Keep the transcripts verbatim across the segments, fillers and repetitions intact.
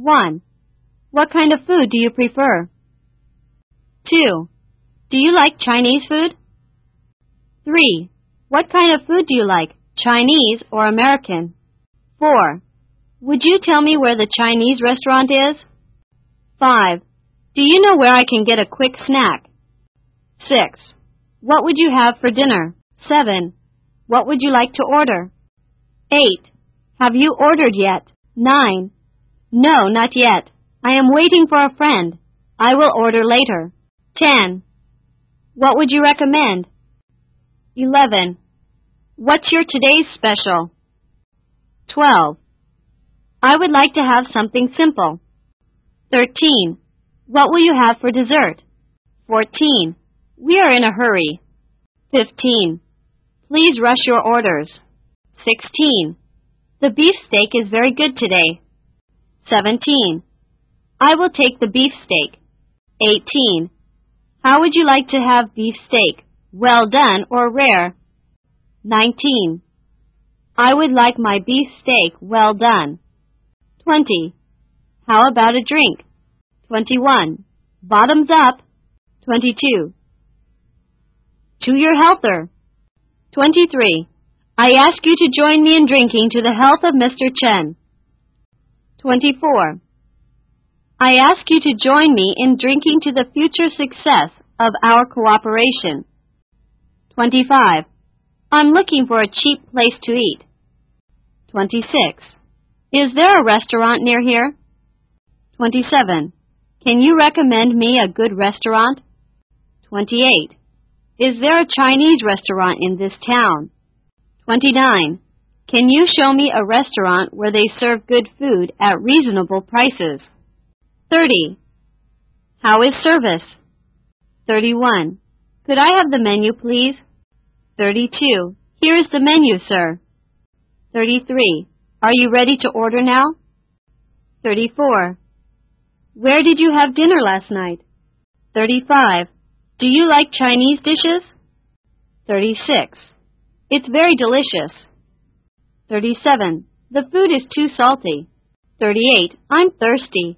one. What kind of food do you prefer? two. Do you like Chinese food? three. What kind of food do you like, Chinese or American? four. Would you tell me where the Chinese restaurant is? five. Do you know where I can get a quick snack? six. What would you have for dinner? seven. What would you like to order? eight. Have you ordered yet? nine. No, not yet. I am waiting for a friend. I will order later. ten. What would you recommend? eleven. What's your today's special? twelve. I would like to have something simple. thirteen. What will you have for dessert? fourteen. We are in a hurry. fifteen. Please rush your orders. sixteen. The beefsteak is very good today. seventeen. I will take the beefsteak. eighteen. How would you like to have beefsteak? Well done or rare? nineteen. I would like my beefsteak well done. twenty. How about a drink? twenty-one. Bottoms up. twenty-two. To your healther. twenty-three. I ask you to join me in drinking to the health of Mister Chen. twenty-four. I ask you to join me in drinking to the future success of our cooperation. twenty-five. I'm looking for a cheap place to eat. twenty-six. Is there a restaurant near here? twenty-seven. Can you recommend me a good restaurant? twenty-eight. Is there a Chinese restaurant in this town? twenty-nine. Can you show me a restaurant where they serve good food at reasonable prices? thirty. How is service? thirty-one. Could I have the menu, please? thirty-two. Here is the menu, sir. thirty-three. Are you ready to order now? thirty-four. Where did you have dinner last night? thirty-five. Do you like Chinese dishes? thirty-six. It's very delicious. thirty-seven. The food is too salty. thirty-eight. I'm thirsty.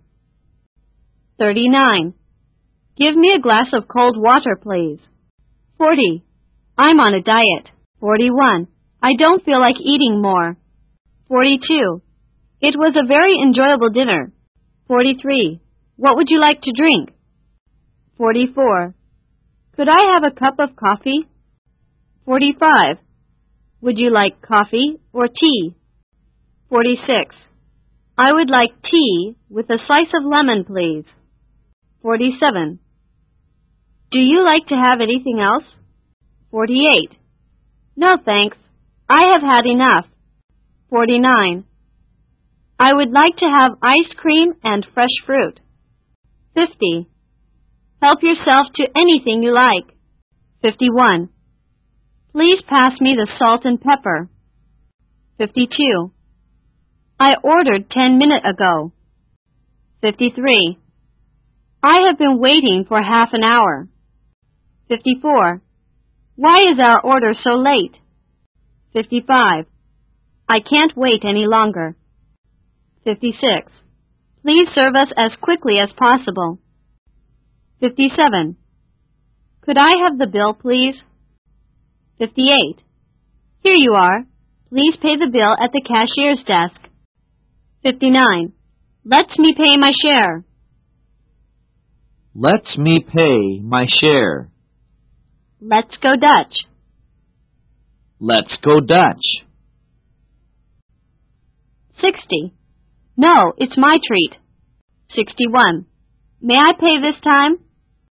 thirty-nine. Give me a glass of cold water, please. forty. I'm on a diet. forty-one. I don't feel like eating more. forty-two. It was a very enjoyable dinner. forty-three. What would you like to drink? forty-four. Could I have a cup of coffee? forty-five. Would you like coffee or tea? forty-six. I would like tea with a slice of lemon, please. forty-seven. Do you like to have anything else? forty-eight. No, thanks. I have had enough. forty-nine. I would like to have ice cream and fresh fruit. fifty. Help yourself to anything you like. fifty-one. Please pass me the salt and pepper. fifty-two. I ordered ten minutes ago. fifty-three. I have been waiting for half an hour. fifty-four. Why is our order so late? fifty-five. I can't wait any longer. fifty-six. Please serve us as quickly as possible. fifty-seven. Could I have the bill, please? fifty-eight. Here you are. Please pay the bill at the cashier's desk. fifty-nine. Let me pay my share. Let me pay my share. Let's go Dutch. Let's go Dutch. sixty. No, it's my treat. sixty-one. May I pay this time?